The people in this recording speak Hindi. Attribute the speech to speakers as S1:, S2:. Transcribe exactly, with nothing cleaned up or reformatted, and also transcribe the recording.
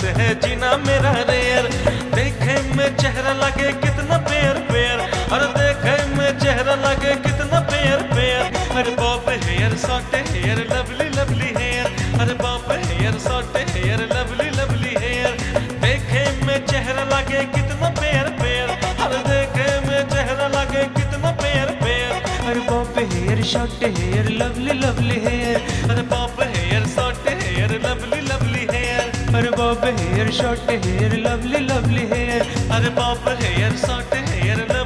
S1: बात है जीना मेरा रेयर। देखे में चेहरा लगे कितना पेयर पेयर, अरे देखे में चेहरा लगे कितना पेयर पेयर। अरे bob hair short hair lovely lovely hair, अरे bob hair short hair lovely lovely hair. देखे में चेहरा लगे कितना पेयर पेयर, अरे देखे में चेहरा लगे कितना पेयर पेयर। अरे bob hair short hair lovely lovely hair, अरे bob hair short hair lovely lovely hair. अरे bob hair short hair lovely lovely hair, अरे बॉब हेयर सॉर्ट हेयर